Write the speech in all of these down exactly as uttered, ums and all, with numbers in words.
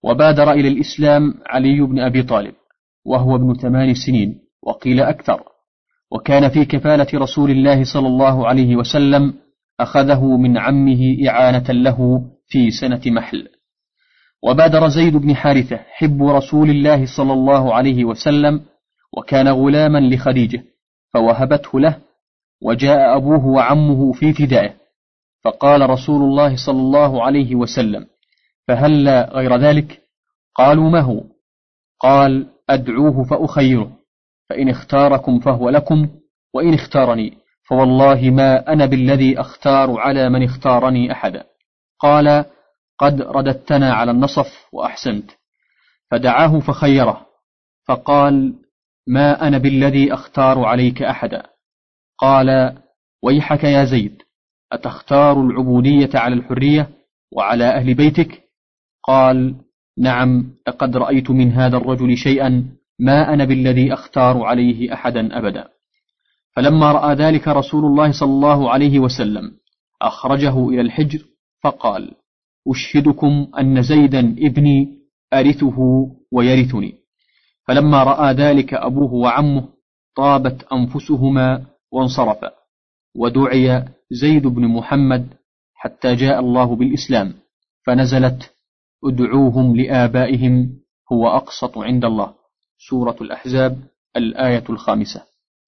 وبادر إلى الإسلام علي بن أبي طالب وهو ابن ثمان سنين وقيل أكثر، وكان في كفالة رسول الله صلى الله عليه وسلم، أخذه من عمه إعانة له في سنة محل. وبادر زيد بن حارثة حب رسول الله صلى الله عليه وسلم، وكان غلاما لخديجة فوهبته له، وجاء أبوه وعمه في فدائه، فقال رسول الله صلى الله عليه وسلم: فهلا غير ذلك؟ قالوا: ما هو؟ قال: أدعوه فأخيره، فإن اختاركم فهو لكم، وإن اختارني فوالله ما أنا بالذي أختار على من اختارني أحدا. قال: قد رددتنا على النصف وأحسنت. فدعاه فخيره، فقال: ما أنا بالذي أختار عليك أحدا. قال: ويحك يا زيد، أتختار العبودية على الحرية وعلى أهل بيتك؟ قال: نعم، لقد رأيت من هذا الرجل شيئا ما أنا بالذي أختار عليه أحدا أبدا. فلما رأى ذلك رسول الله صلى الله عليه وسلم أخرجه إلى الحجر فقال: أشهدكم أن زيدا ابني أرثه ويرثني. فلما رأى ذلك أبوه وعمه طابت أنفسهما وانصرفا، ودعي زيد بن محمد حتى جاء الله بالإسلام، فنزلت: ادعوهم لآبائهم هو أقسط عند الله، سورة الأحزاب، الآية الخامسة.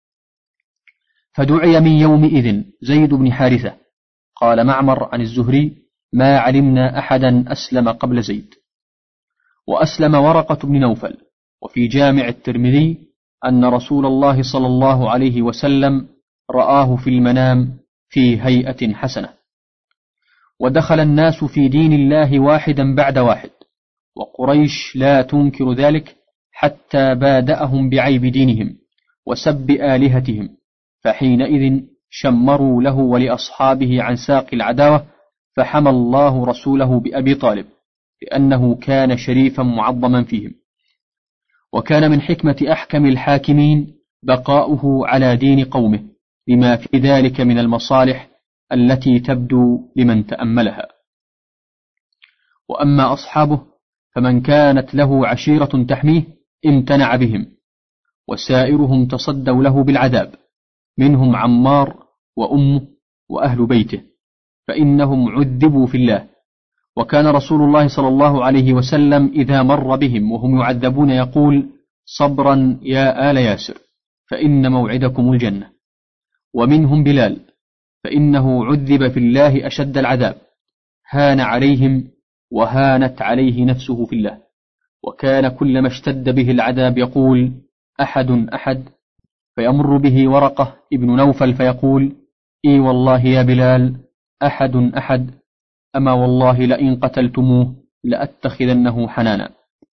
فدعي من يومئذ زيد بن حارثة. قال معمر عن الزهري: ما علمنا أحدا أسلم قبل زيد. وأسلم ورقة بن نوفل. وفي جامع الترمذي أن رسول الله صلى الله عليه وسلم رآه في المنام في هيئة حسنة. ودخل الناس في دين الله واحدا بعد واحد، وقريش لا تنكر ذلك حتى بادأهم بعيب دينهم وسب آلهتهم، فحينئذ شمروا له ولأصحابه عن ساق العداوة، فحمى الله رسوله بأبي طالب لأنه كان شريفا معظما فيهم. وكان من حكمة أحكم الحاكمين بقاؤه على دين قومه لما في ذلك من المصالح التي تبدو لمن تأملها. وأما أصحابه فمن كانت له عشيرة تحميه امتنع بهم، وسائرهم تصدوا له بالعذاب، منهم عمار وأمه وأهل بيته، فإنهم عذبوا في الله. وكان رسول الله صلى الله عليه وسلم إذا مر بهم وهم يعذبون يقول: صبرا يا آل ياسر، فإن موعدكم الجنة. ومنهم بلال، فإنه عذب في الله أشد العذاب، هان عليهم وهانت عليه نفسه في الله، وكان كلما اشتد به العذاب يقول: أحد أحد، فيمر به ورقة ابن نوفل فيقول: إي والله يا بلال أحد أحد، أما والله لئن قتلتموه لأتخذنه حنانا.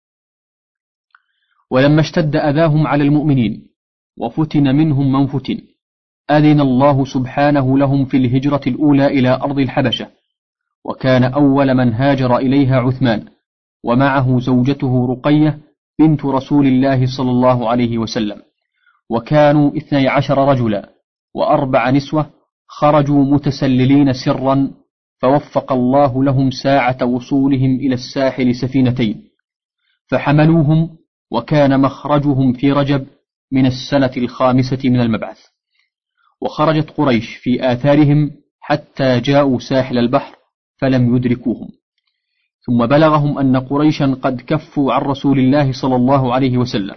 ولما اشتد أذاهم على المؤمنين وفتن منهم من فتن، أذن الله سبحانه لهم في الهجرة الأولى إلى أرض الحبشة، وكان أول من هاجر إليها عثمان، ومعه زوجته رقية بنت رسول الله صلى الله عليه وسلم، وكانوا اثني عشر رجلا وأربع نسوة، خرجوا متسللين سرا، فوفق الله لهم ساعة وصولهم إلى الساحل سفينتين، فحملوهم، وكان مخرجهم في رجب من السنة الخامسة من المبعث. وخرجت قريش في آثارهم حتى جاءوا ساحل البحر فلم يدركوهم، ثم بلغهم أن قريشا قد كفوا عن رسول الله صلى الله عليه وسلم،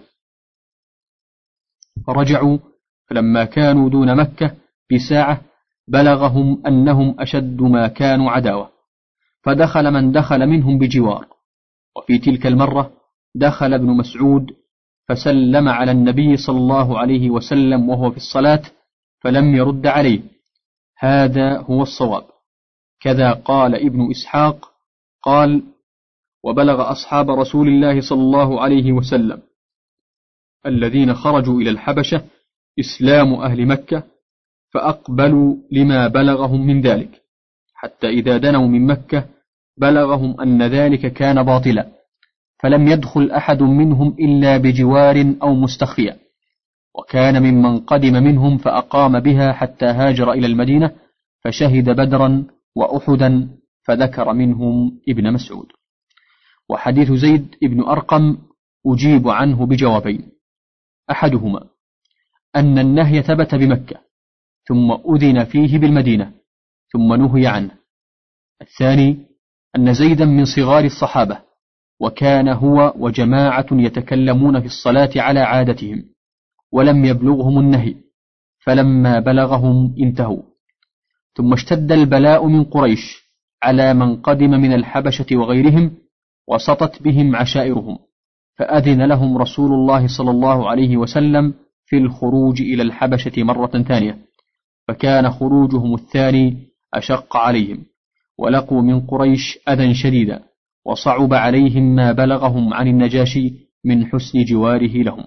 فرجعوا، فلما كانوا دون مكة بساعة بلغهم أنهم أشد ما كانوا عداوة، فدخل من دخل منهم بجوار. وفي تلك المرة دخل ابن مسعود فسلم على النبي صلى الله عليه وسلم وهو في الصلاة فلم يرد عليه، هذا هو الصواب. كذا قال ابن إسحاق قال: وبلغ أصحاب رسول الله صلى الله عليه وسلم الذين خرجوا إلى الحبشة إسلام أهل مكة، فأقبلوا لما بلغهم من ذلك، حتى إذا دنوا من مكة بلغهم أن ذلك كان باطلا، فلم يدخل أحد منهم إلا بجوار أو مستخفيا. وكان ممن قدم منهم فأقام بها حتى هاجر إلى المدينة، فشهد بدرا وأحدا، فذكر منهم ابن مسعود. وحديث زيد بن أرقم أجيب عنه بجوابين: أحدهما أن النهي ثبت بمكة ثم أذن فيه بالمدينة ثم نهي عنه. الثاني أن زيدا من صغار الصحابة، وكان هو وجماعة يتكلمون في الصلاة على عادتهم ولم يبلغهم النهي، فلما بلغهم انتهوا. ثم اشتد البلاء من قريش على من قدم من الحبشة وغيرهم، وسطت بهم عشائرهم، فأذن لهم رسول الله صلى الله عليه وسلم في الخروج إلى الحبشة مرة ثانية، فكان خروجهم الثاني أشق عليهم، ولقوا من قريش أذى شديدا، وصعب عليهم ما بلغهم عن النجاشي من حسن جواره لهم.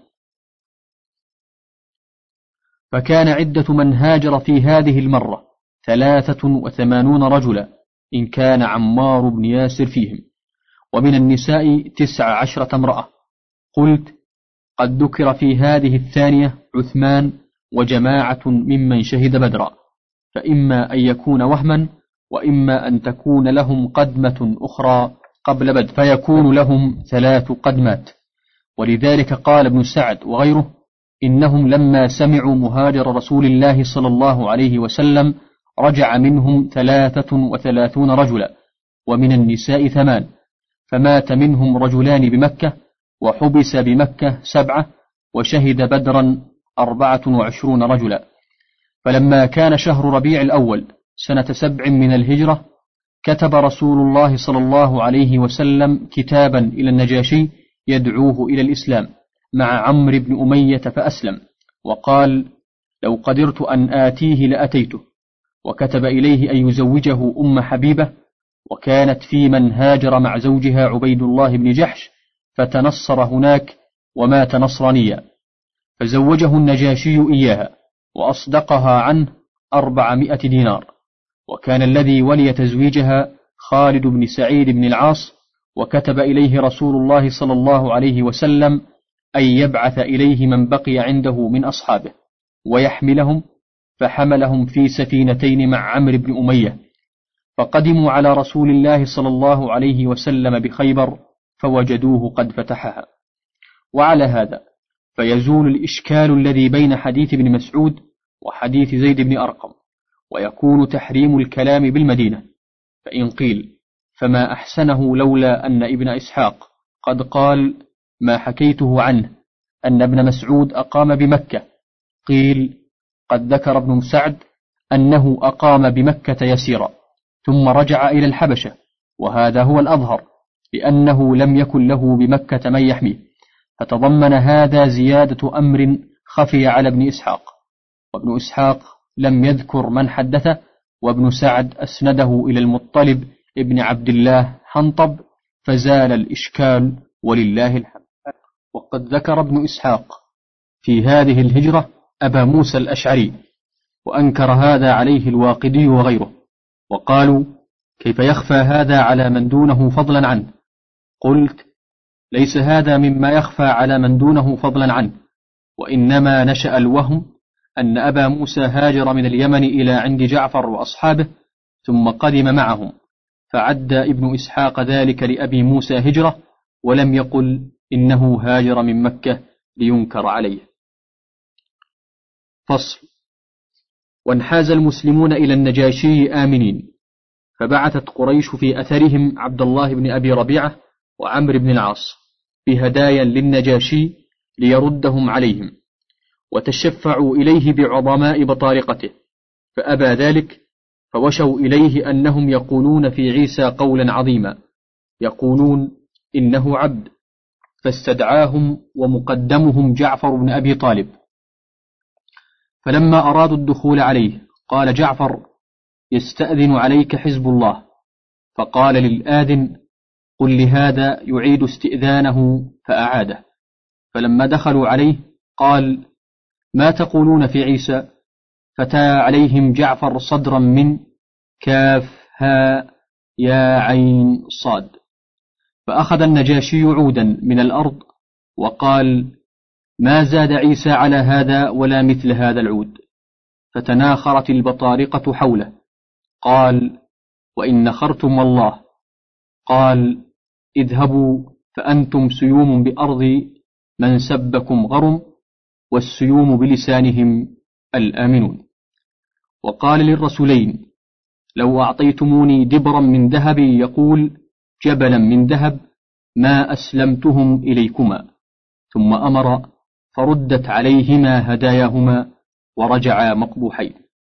فكان عدة من هاجر في هذه المرة ثلاثة وثمانون رجلا، إن كان عمار بن ياسر فيهم، ومن النساء تسع عشرة امرأة. قلت: قد ذكر في هذه الثانية عثمان وجماعة ممن شهد بدرا، فإما أن يكون وهما، وإما أن تكون لهم قدمة أخرى قبل بدر فيكون لهم ثلاث قدمات. ولذلك قال ابن سعد وغيره: إنهم لما سمعوا مهاجر رسول الله صلى الله عليه وسلم رجع منهم ثلاثة وثلاثون رجلا، ومن النساء ثمان، فمات منهم رجلان بمكة، وحبس بمكة سبعة، وشهد بدرا أربعة وعشرون رجلا. فلما كان شهر ربيع الأول سنة سبع من الهجرة، كتب رسول الله صلى الله عليه وسلم كتابا إلى النجاشي يدعوه إلى الإسلام مع عمرو بن أمية، فأسلم، وقال: لو قدرت أن آتيه لأتيته. وكتب إليه أن يزوجه أم حبيبة، وكانت في من هاجر مع زوجها عبيد الله بن جحش، فتنصر هناك ومات نصرانيا، فزوجه النجاشي إياها وأصدقها عنه أربعمائة دينار. وكان الذي ولي تزويجها خالد بن سعيد بن العاص، وكتب إليه رسول الله صلى الله عليه وسلم أن يبعث إليه من بقي عنده من أصحابه ويحملهم، فحملهم في سفينتين مع عمرو بن أمية، فقدموا على رسول الله صلى الله عليه وسلم بخيبر، فوجدوه قد فتحها. وعلى هذا فيزول الإشكال الذي بين حديث ابن مسعود وحديث زيد بن أرقم، ويكون تحريم الكلام بالمدينة. فإن قيل: فما أحسنه لولا أن ابن إسحاق قد قال ما حكيته عنه أن ابن مسعود أقام بمكة، قيل: قد ذكر ابن سعد أنه أقام بمكة يسيرا ثم رجع إلى الحبشة، وهذا هو الأظهر، لأنه لم يكن له بمكة من يحميه، فتضمن هذا زيادة أمر خفي على ابن إسحاق، وابن إسحاق لم يذكر من حدثه، وابن سعد أسنده إلى المطلب ابن عبد الله حنطب، فزال الإشكال ولله الحمد. وقد ذكر ابن إسحاق في هذه الهجرة أبا موسى الأشعري، وأنكر هذا عليه الواقدي وغيره، وقالوا: كيف يخفى هذا على من دونه فضلا عنه؟ قلت: ليس هذا مما يخفى على من دونه فضلا عنه، وإنما نشأ الوهم أن أبا موسى هاجر من اليمن إلى عند جعفر وأصحابه ثم قدم معهم، فعدى ابن إسحاق ذلك لأبي موسى هجرة، ولم يقل إنه هاجر من مكة لينكر عليه. فصل. وانحاز المسلمون إلى النجاشي آمنين، فبعثت قريش في أثرهم عبد الله بن أبي ربيعة وعمرو بن العاص بهدايا للنجاشي ليردهم عليهم، وتشفعوا إليه بعظماء بطارقته، فأبى ذلك، فوشوا إليه أنهم يقولون في عيسى قولا عظيما، يقولون إنه عبد، فاستدعاهم، ومقدمهم جعفر بن أبي طالب. فلما أرادوا الدخول عليه قال جعفر: يستأذن عليك حزب الله. فقال للآذن: قل لهذا يعيد استئذانه، فأعاده. فلما دخلوا عليه قال: ما تقولون في عيسى؟ فتى عليهم جعفر صدرا من كاف ها يا عين صاد، فأخذ النجاشي عودا من الأرض وقال: ما زاد عيسى على هذا ولا مثل هذا العود. فتناخرت البطارقة حوله. قال: وإن نخرتم والله. قال: اذهبوا فأنتم سيوم بأرض من سبكم غرم، والسيوم بلسانهم الآمنون. وقال للرسولين: لو أعطيتموني دبرا من ذهب يقول جبلا من ذهب ما أسلمتهم إليكما. ثم أمر فردت عليهما هداياهما ورجعا مقبوحين.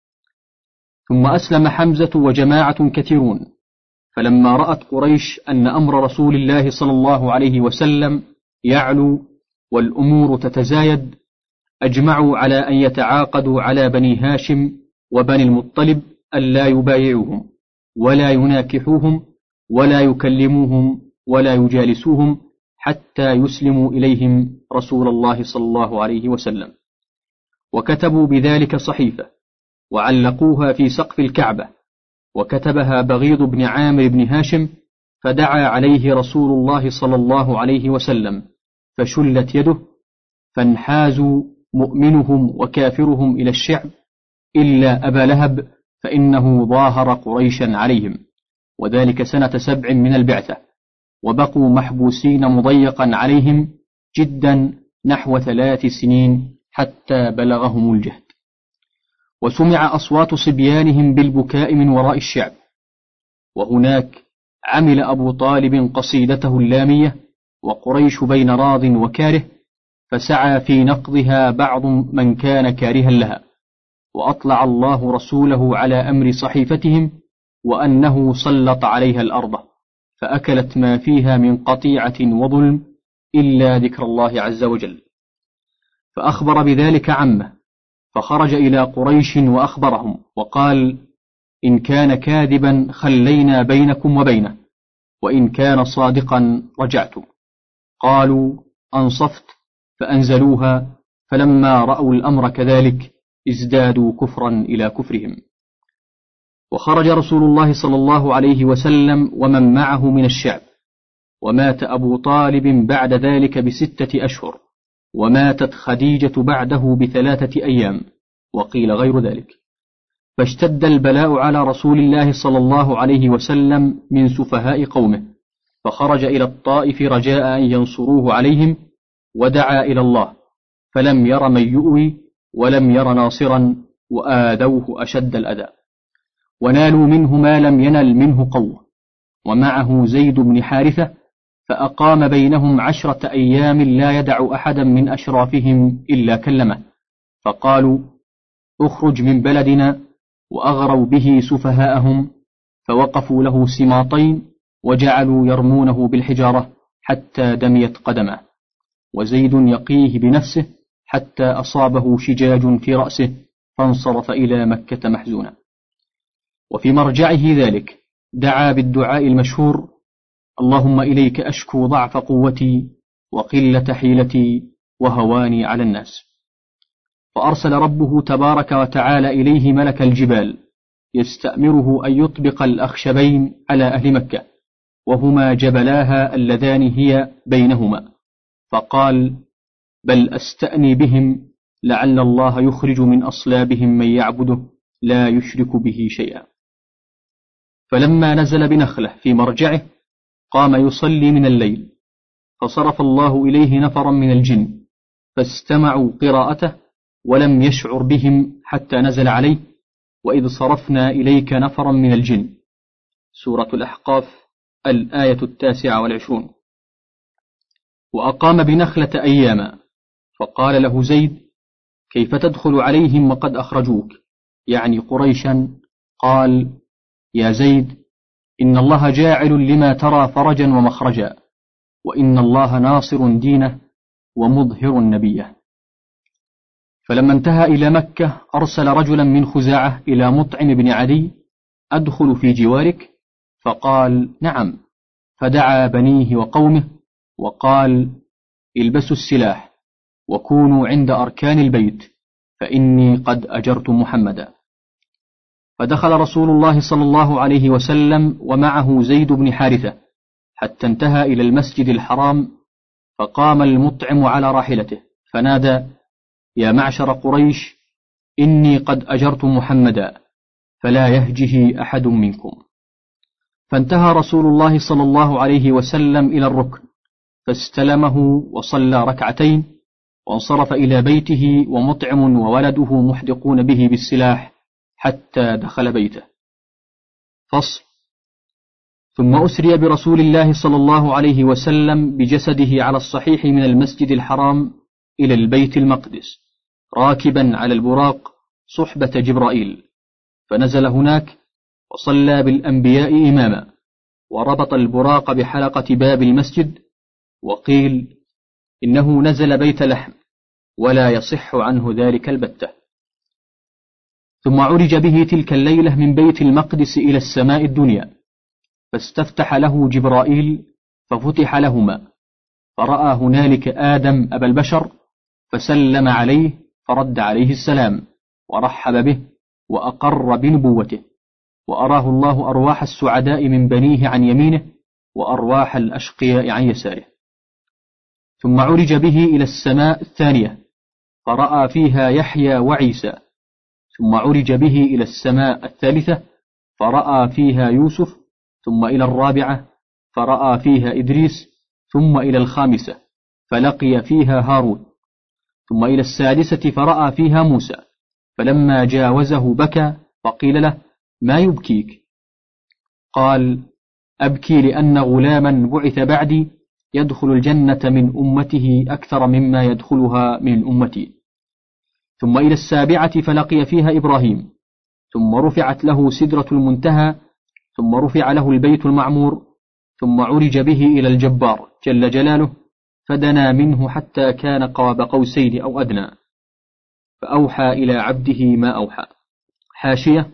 ثم أسلم حمزة وجماعة كثيرون، فلما رأت قريش أن أمر رسول الله صلى الله عليه وسلم يعلو والأمور تتزايد، أجمعوا على أن يتعاقدوا على بني هاشم وبني المطلب ألا يبايعوهم ولا يناكحوهم ولا يكلموهم ولا يجالسوهم حتى يسلموا إليهم رسول الله صلى الله عليه وسلم. وكتبوا بذلك صحيفة وعلقوها في سقف الكعبة، وكتبها بغيض بن عامر بن هاشم، فدعا عليه رسول الله صلى الله عليه وسلم فشلت يده، فانحازوا مؤمنهم وكافرهم إلى الشعب إلا أبا لهب، فإنه ظاهر قريشا عليهم، وذلك سنة سبع من البعثة، وبقوا محبوسين مضيقا عليهم جدا نحو ثلاث سنين حتى بلغهم الجهد. وسمع أصوات صبيانهم بالبكاء من وراء الشعب. وهناك عمل أبو طالب قصيدته اللامية، وقريش بين راض وكاره، فسعى في نقضها بعض من كان كارها لها، وأطلع الله رسوله على أمر صحيفتهم وأنه سلط عليها الأرض فأكلت ما فيها من قطيعة وظلم إلا ذكر الله عز وجل. فأخبر بذلك عمه، فخرج إلى قريش وأخبرهم وقال: إن كان كاذبا خلينا بينكم وبينه، وإن كان صادقا رجعتم. قالوا: أنصفت، فأنزلوها، فلما رأوا الأمر كذلك ازدادوا كفرا إلى كفرهم. وخرج رسول الله صلى الله عليه وسلم ومن معه من الشعب، ومات أبو طالب بعد ذلك بستة أشهر، وماتت خديجة بعده بثلاثة أيام، وقيل غير ذلك. فاشتد البلاء على رسول الله صلى الله عليه وسلم من سفهاء قومه، فخرج إلى الطائف رجاء أن ينصروه عليهم، ودعا إلى الله، فلم ير من يؤوي ولم ير ناصرا، وآذوه أشد الأذى، ونالوا منه ما لم ينل منه قوة. ومعه زيد بن حارثة، فأقام بينهم عشرة أيام لا يدع أحدا من أشرافهم إلا كلمه، فقالوا: اخرج من بلدنا، وأغروا به سفهاءهم، فوقفوا له سماطين وجعلوا يرمونه بالحجارة حتى دميت قدمه، وزيد يقيه بنفسه حتى أصابه شجاج في رأسه، فانصرف إلى مكة محزونا. وفي مرجعه ذلك دعا بالدعاء المشهور: اللهم إليك أشكو ضعف قوتي وقلة حيلتي وهواني على الناس. فأرسل ربه تبارك وتعالى إليه ملك الجبال يستأمره أن يطبق الأخشبين على أهل مكة، وهما جبلاها اللذان هي بينهما، فقال: بل أستأني بهم لعل الله يخرج من أصلابهم من يعبده لا يشرك به شيئا. فلما نزل بنخلة في مرجعه قام يصلي من الليل، فصرف الله إليه نفرا من الجن فاستمعوا قراءته، ولم يشعر بهم حتى نزل عليه: وإذ صرفنا إليك نفرا من الجن، سورة الأحقاف الآية التاسعة والعشرون. وأقام بنخلة أياما، فقال له زيد: كيف تدخل عليهم وقد أخرجوك، يعني قريشا؟ قال: يا زيد، إن الله جاعل لما ترى فرجا ومخرجا، وإن الله ناصر دينه ومظهر نبيه. فلما انتهى إلى مكة أرسل رجلا من خزاعة إلى مطعم بن عدي: أدخل في جوارك؟ فقال: نعم. فدعا بنيه وقومه وقال: البسوا السلاح وكونوا عند أركان البيت، فإني قد أجرت محمدا. فدخل رسول الله صلى الله عليه وسلم ومعه زيد بن حارثة حتى انتهى إلى المسجد الحرام، فقام المطعم على راحلته فنادى: يا معشر قريش، إني قد أجرت محمدا، فلا يهجه أحد منكم. فانتهى رسول الله صلى الله عليه وسلم إلى الركن فاستلمه وصلى ركعتين وانصرف إلى بيته ومطعم وولده محدقون به بالسلاح حتى دخل بيته. فصل. ثم أسري برسول الله صلى الله عليه وسلم بجسده على الصحيح من المسجد الحرام إلى البيت المقدس راكبا على البراق صحبة جبرائيل، فنزل هناك وصلى بالأنبياء إماما، وربط البراق بحلقة باب المسجد، وقيل إنه نزل بيت لحم ولا يصح عنه ذلك البتة. ثم عرج به تلك الليلة من بيت المقدس إلى السماء الدنيا، فاستفتح له جبرائيل ففتح لهما، فرأى هنالك آدم أبا البشر فسلم عليه فرد عليه السلام ورحب به وأقر بنبوته، وأراه الله أرواح السعداء من بنيه عن يمينه وأرواح الأشقياء عن يساره. ثم عرج به إلى السماء الثانية فرأى فيها يحيى وعيسى، ثم عرج به إلى السماء الثالثة فرأى فيها يوسف، ثم إلى الرابعة فرأى فيها إدريس، ثم إلى الخامسة فلقي فيها هارون، ثم إلى السادسة فرأى فيها موسى، فلما جاوزه بكى فقيل له: ما يبكيك؟ قال: أبكي لأن غلاما بعث بعدي يدخل الجنة من أمته أكثر مما يدخلها من أمتي. ثم إلى السابعة فلقي فيها إبراهيم، ثم رفعت له سدرة المنتهى، ثم رفع له البيت المعمور، ثم عرج به إلى الجبار جل جلاله فدنا منه حتى كان قاب قوسين أو أدنى، فأوحى إلى عبده ما أوحى. حاشية: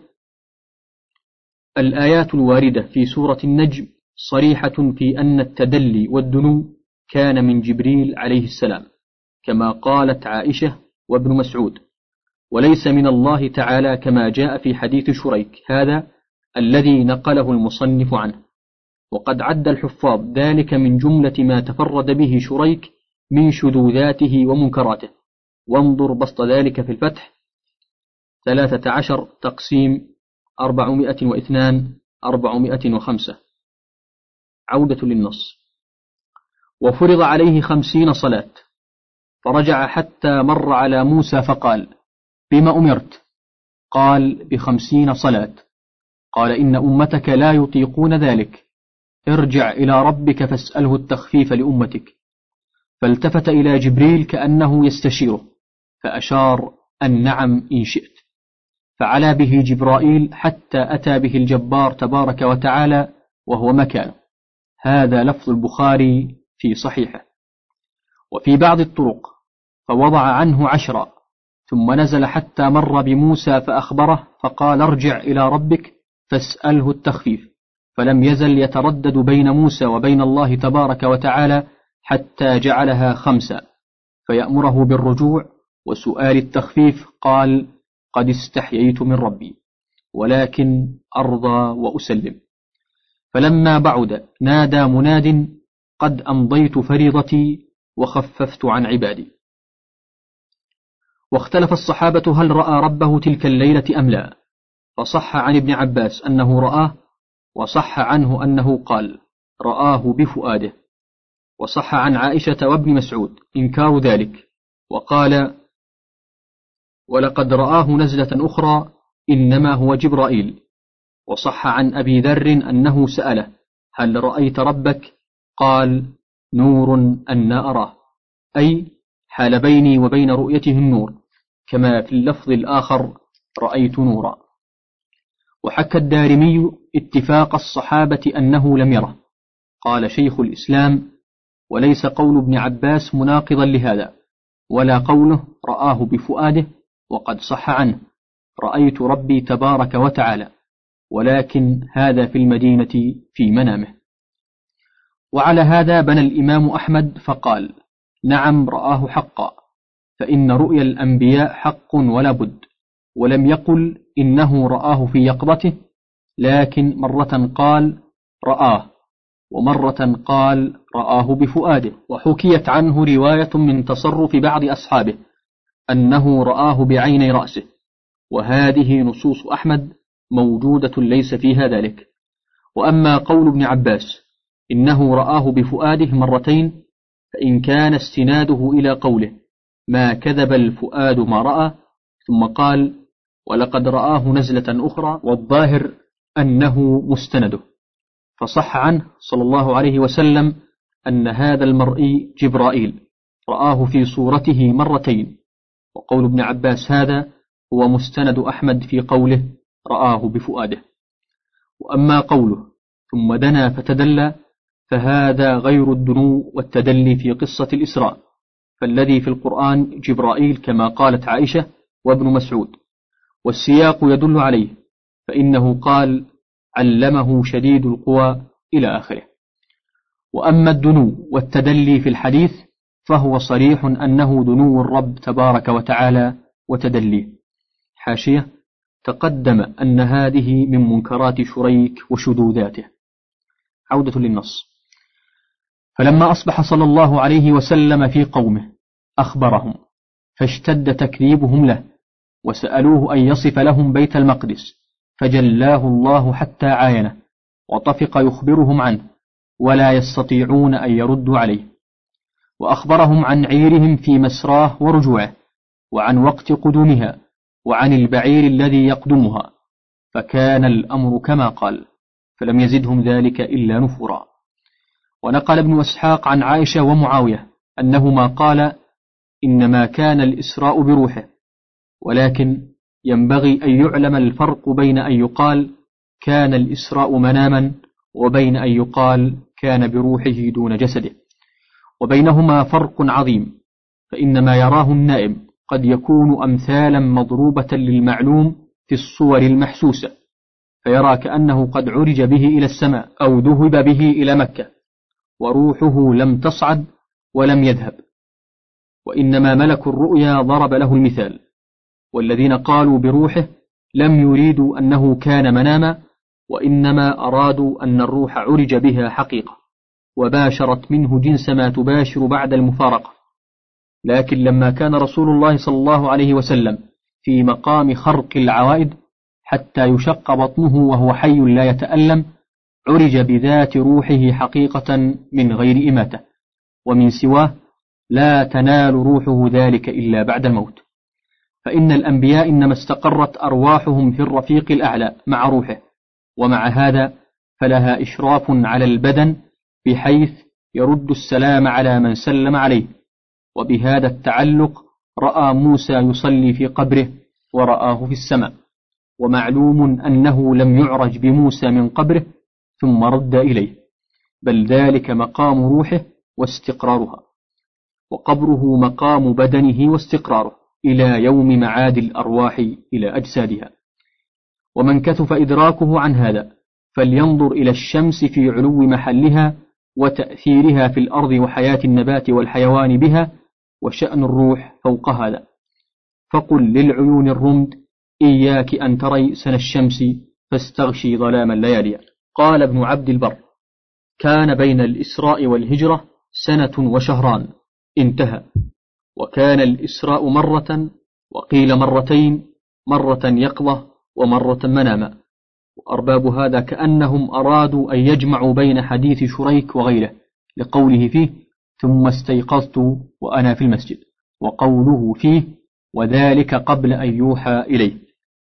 الآيات الواردة في سورة النجم صريحة في أن التدلي والدنو كان من جبريل عليه السلام، كما قالت عائشة وابن مسعود، وليس من الله تعالى كما جاء في حديث شريك هذا الذي نقله المصنف عنه. وقد عد الحفاظ ذلك من جملة ما تفرد به شريك من شذوذاته ومنكراته، وانظر بسط ذلك في الفتح ثلاثة عشر تقسيم أربعمائة واثنان أربعمائة وخمسة. عودة للنص. وفرض عليه خمسين صلاة، فرجع حتى مر على موسى فقال: بما أمرت؟ قال: بخمسين صلاة. قال: إن أمتك لا يطيقون ذلك، ارجع إلى ربك فاسأله التخفيف لأمتك. فالتفت إلى جبريل كأنه يستشيره، فأشار أن نعم إن شئت، فعلى به جبرائيل حتى أتى به الجبار تبارك وتعالى وهو مكانه. هذا لفظ البخاري في صحيحه. وفي بعض الطرق: فوضع عنه عشرا، ثم نزل حتى مر بموسى فأخبره فقال: ارجع إلى ربك فاسأله التخفيف، فلم يزل يتردد بين موسى وبين الله تبارك وتعالى حتى جعلها خمسة، فيأمره بالرجوع وسؤال التخفيف. قال: قد استحييت من ربي، ولكن أرضى وأسلم. فلما بعد نادى مناد: قد أمضيت فريضتي وخففت عن عبادي. واختلف الصحابة هل رأى ربه تلك الليلة أم لا، فصح عن ابن عباس أنه رآه، وصح عنه أنه قال: رآه بفؤاده، وصح عن عائشة وابن مسعود إنكار ذلك، وقال: ولقد رآه نزلة أخرى إنما هو جبرائيل. وصح عن أبي ذر أنه سأله: هل رأيت ربك؟ قال: نور أنا أراه، أي حال بيني وبين رؤيته النور، كما في اللفظ الآخر: رأيت نورا. وحكى الدارمي اتفاق الصحابة أنه لم يره. قال شيخ الإسلام: وليس قول ابن عباس مناقضا لهذا، ولا قوله رآه بفؤاده، وقد صح عنه: رأيت ربي تبارك وتعالى، ولكن هذا في المدينة في منامه. وعلى هذا بنى الإمام أحمد فقال: نعم رآه حقا، فإن رؤيا الأنبياء حق ولا بد. ولم يقل إنه رآه في يقظته، لكن مرة قال رآه، ومرة قال رآه بفؤاده. وحكيت عنه رواية من تصرف بعض أصحابه أنه رآه بعيني رأسه، وهذه نصوص أحمد موجودة ليس فيها ذلك. وأما قول ابن عباس إنه رآه بفؤاده مرتين فإن كان استناده إلى قوله ما كذب الفؤاد ما رأى، ثم قال ولقد رآه نزلة أخرى، والظاهر أنه مستنده، فصح عنه صلى الله عليه وسلم أن هذا المرئي جبرائيل رآه في صورته مرتين. وقول ابن عباس هذا هو مستند أحمد في قوله رآه بفؤاده. وأما قوله ثم دنا فتدلى فهذا غير الدنو والتدلي في قصة الإسراء، فالذي في القرآن جبرائيل كما قالت عائشة وابن مسعود، والسياق يدل عليه، فإنه قال علمه شديد القوى إلى آخره. وأما الدنو والتدلي في الحديث فهو صريح أنه دنو الرب تبارك وتعالى وتدليه. حاشية: تقدم أن هذه من منكرات شريك وشذوذاته. عودة للنص. فلما أصبح صلى الله عليه وسلم في قومه أخبرهم، فاشتد تكذيبهم له، وسألوه أن يصف لهم بيت المقدس، فجلاه الله حتى عاينه، وطفق يخبرهم عنه ولا يستطيعون أن يردوا عليه. وأخبرهم عن عيرهم في مسراه ورجوعه، وعن وقت قدومها، وعن البعير الذي يقدمها، فكان الأمر كما قال، فلم يزدهم ذلك إلا نفورا. ونقل ابن إسحاق عن عائشة ومعاوية أنهما قال إنما كان الإسراء بروحه، ولكن ينبغي أن يعلم الفرق بين أن يقال كان الإسراء مناما وبين أن يقال كان بروحه دون جسده، وبينهما فرق عظيم، فإن ما يراه النائم قد يكون أمثالا مضروبة للمعلوم في الصور المحسوسة، فيرى كأنه قد عرج به إلى السماء أو ذهب به إلى مكة، وروحه لم تصعد ولم يذهب، وإنما ملك الرؤيا ضرب له المثال. والذين قالوا بروحه لم يريدوا أنه كان مناما، وإنما أرادوا أن الروح عرج بها حقيقة، وباشرت منه جنس ما تباشر بعد المفارقة. لكن لما كان رسول الله صلى الله عليه وسلم في مقام خرق العوائد حتى يشق بطنه وهو حي لا يتألم، عرج بذات روحه حقيقة من غير إماتة، ومن سواه لا تنال روحه ذلك إلا بعد الموت. فإن الأنبياء إنما استقرت أرواحهم في الرفيق الأعلى مع روحه، ومع هذا فلها إشراف على البدن بحيث يرد السلام على من سلم عليه. وبهذا التعلق رأى موسى يصلي في قبره ورآه في السماء، ومعلوم أنه لم يعرج بموسى من قبره ثم رد إليه، بل ذلك مقام روحه واستقرارها، وقبره مقام بدنه واستقراره إلى يوم معاد الأرواح إلى أجسادها. ومن كثف إدراكه عن هذا فلينظر إلى الشمس في علو محلها وتأثيرها في الأرض وحياة النبات والحيوان بها، وشأن الروح فوق هذا. فقل للعيون الرمد إياك أن تري سن الشمس فاستغشي ظلام الليالي. قال ابن عبد البر: كان بين الإسراء والهجرة سنة وشهران، انتهى. وكان الإسراء مرة، وقيل مرتين، مرة يقظة ومرة مناما. وأرباب هذا كأنهم أرادوا أن يجمعوا بين حديث شريك وغيره، لقوله فيه ثم استيقظت وأنا في المسجد، وقوله فيه وذلك قبل أن يوحى إليه.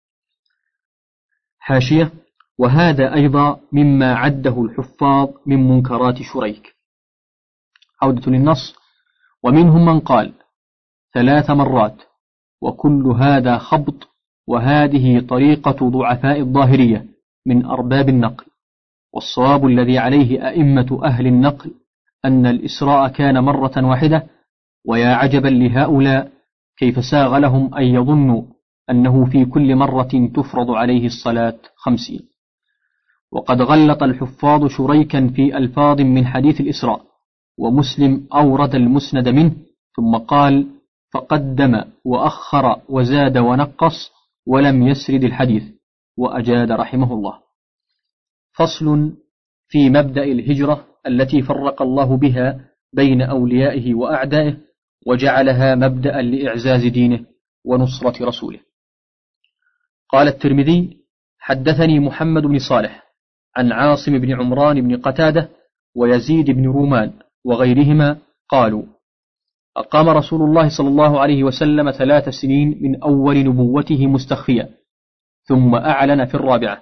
حاشية: وهذا أيضا مما عده الحفاظ من منكرات شريك. عودة للنص. ومنهم من قال ثلاث مرات، وكل هذا خبط، وهذه طريقة ضعفاء الظاهرية من أرباب النقل. والصواب الذي عليه أئمة أهل النقل أن الإسراء كان مرة واحدة. ويا عجبا لهؤلاء كيف ساغ لهم أن يظنوا أنه في كل مرة تفرض عليه الصلاة خمسين. وقد غلط الحفاظ شريكا في ألفاظ من حديث الإسراء، ومسلم أورد المسند منه ثم قال فقدم وأخر وزاد ونقص ولم يسرد الحديث، وأجاد رحمه الله. فصل في مبدأ الهجرة التي فرق الله بها بين أوليائه وأعدائه، وجعلها مبدأ لإعزاز دينه ونصرة رسوله. قال الترمذي: حدثني محمد بن صالح عن عاصم بن عمران بن قتادة ويزيد بن رومان وغيرهما قالوا: أقام رسول الله صلى الله عليه وسلم ثلاث سنين من أول نبوته مستخفيا، ثم أعلن في الرابعة،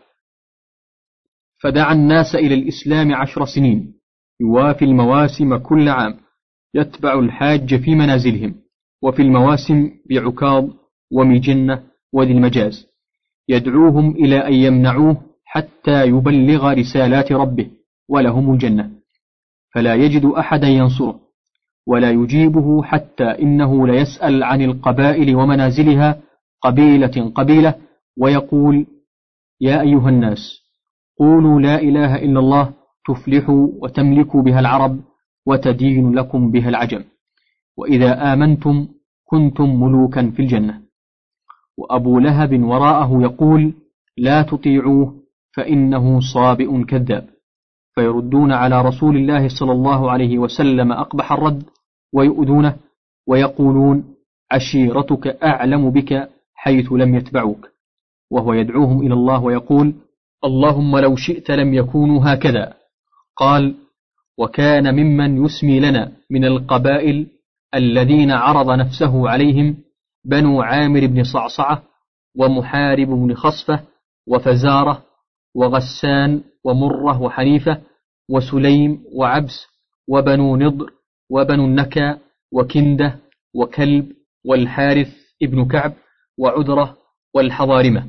فدعا الناس إلى الإسلام عشر سنين، يوافي المواسم كل عام، يتبع الحاج في منازلهم، وفي المواسم بعكاظ ومجنة وذي المجاز، يدعوهم إلى أن يمنعوه حتى يبلغ رسالات ربه ولهم الجنة، فلا يجد أحدا ينصره ولا يجيبه، حتى إنه ليسأل عن القبائل ومنازلها قبيلة قبيلة ويقول: يا أيها الناس، قولوا لا إله إلا الله تفلحوا وتملكوا بها العرب وتدين لكم بها العجم، وإذا آمنتم كنتم ملوكا في الجنة. وأبو لهب وراءه يقول: لا تطيعوه فإنه صابئ كذاب، فيردون على رسول الله صلى الله عليه وسلم أقبح الرد ويؤذونه ويقولون: عشيرتك أعلم بك حيث لم يتبعوك، وهو يدعوهم إلى الله ويقول: اللهم لو شئت لم يكونوا هكذا. قال: وكان ممن يسمي لنا من القبائل الذين عرض نفسه عليهم بنو عامر بن صعصعة ومحارب بن خصفة وفزارة وغسان ومرة وحنيفة وسليم وعبس وبنو نضر وبنو النكا وكندة وكلب والحارث ابن كعب وعذرة والحضارمة،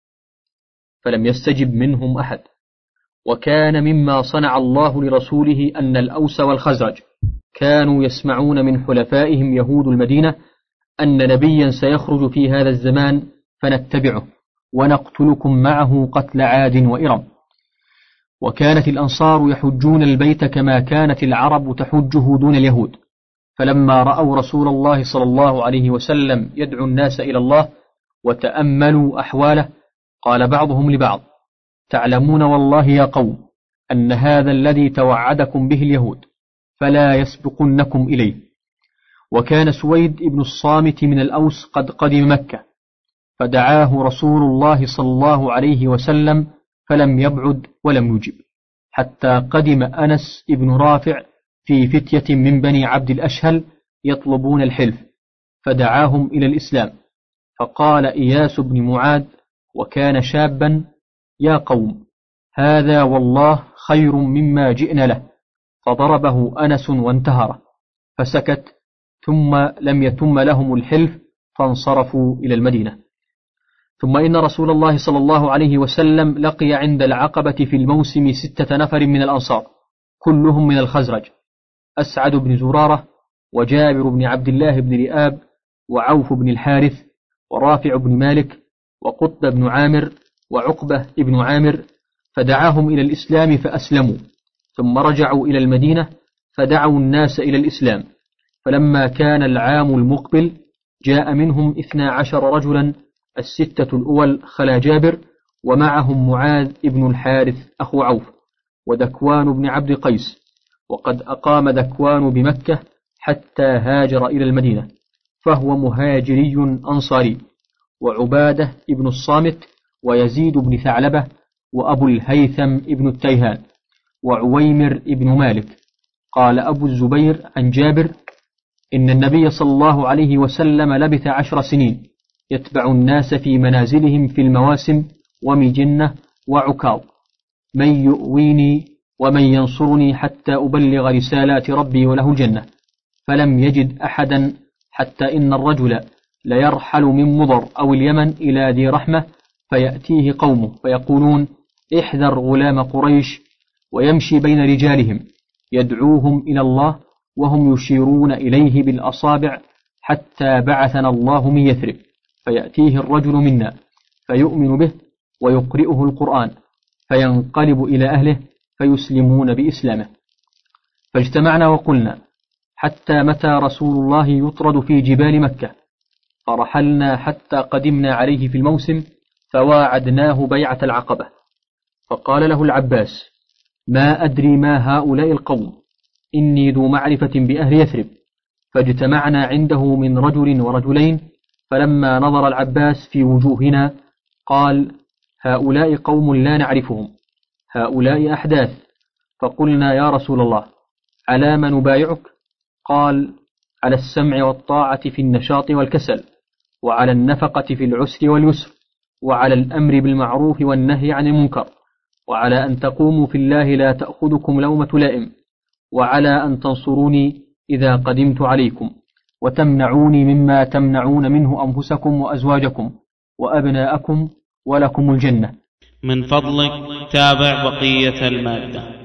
فلم يستجب منهم أحد. وكان مما صنع الله لرسوله أن الأوس والخزرج كانوا يسمعون من حلفائهم يهود المدينة أن نبيا سيخرج في هذا الزمان فنتبعه ونقتلكم معه قتل عاد وإرم. وكانت الأنصار يحجون البيت كما كانت العرب تحجه دون اليهود، فلما رأوا رسول الله صلى الله عليه وسلم يدعو الناس إلى الله وتأملوا أحواله، قال بعضهم لبعض: تعلمون والله يا قوم أن هذا الذي توعدكم به اليهود، فلا يسبقنكم إليه. وكان سويد ابن الصامت من الأوس قد قدم مكة، فدعاه رسول الله صلى الله عليه وسلم فلم يبعد ولم يجب، حتى قدم أنس ابن رافع في فتية من بني عبد الأشهل يطلبون الحلف، فدعاهم إلى الإسلام، فقال إياس بن معاذ وكان شابا: يا قوم، هذا والله خير مما جئنا له، فضربه أنس وانتهره، فسكت، ثم لم يتم لهم الحلف فانصرفوا إلى المدينة. ثم إن رسول الله صلى الله عليه وسلم لقي عند العقبة في الموسم ستة نفر من الأنصار كلهم من الخزرج: أسعد بن زرارة وجابر بن عبد الله بن رئاب وعوف بن الحارث ورافع بن مالك وقطب بن عامر وعقبة بن عامر، فدعاهم إلى الإسلام فأسلموا، ثم رجعوا إلى المدينة فدعوا الناس إلى الإسلام. فلما كان العام المقبل جاء منهم اثنا عشر رجلا، الستة الأول خلا جابر، ومعهم معاذ ابن الحارث أخو عوف وذكوان بن عبد قيس، وقد أقام ذكوان بمكة حتى هاجر إلى المدينة، فهو مهاجري أنصاري. وعبادة ابن الصامت ويزيد بن ثعلبة وأبو الهيثم ابن التيهان وعويمر ابن مالك. قال أبو الزبير عن جابر: إن النبي صلى الله عليه وسلم لبث عشر سنين يتبع الناس في منازلهم في المواسم ومجنة وعكاظ، من يؤويني ومن ينصرني حتى أبلغ رسالات ربي وله الجنة، فلم يجد أحدا، حتى إن الرجل ليرحل من مضر أو اليمن إلى ذي رحمة فيأتيه قومه فيقولون: احذر غلام قريش، ويمشي بين رجالهم يدعوهم إلى الله وهم يشيرون إليه بالأصابع، حتى بعثنا الله من يثرب، فيأتيه الرجل منا فيؤمن به ويقرئه القرآن فينقلب إلى أهله فيسلمون بإسلامه. فاجتمعنا وقلنا: حتى متى رسول الله يطرد في جبال مكة؟ فرحلنا حتى قدمنا عليه في الموسم فواعدناه بيعة العقبة. فقال له العباس: ما أدري ما هؤلاء القوم، إني ذو معرفة بأهل يثرب. فاجتمعنا عنده من رجل ورجلين، فلما نظر العباس في وجوهنا قال: هؤلاء قوم لا نعرفهم، هؤلاء أحداث. فقلنا يا رسول الله على ما نبايعك؟ قال على السمع والطاعة في النشاط والكسل، وعلى النفقة في العسر واليسر، وعلى الأمر بالمعروف والنهي عن المنكر، وعلى أن تقوموا في الله لا تأخذكم لومة لائم، وعلى أن تنصروني إذا قدمت عليكم، وتمنعوني مما تمنعون منه أنفسكم وأزواجكم وأبناءكم، ولكم الجنة. من فضلك تابع بقية المادة.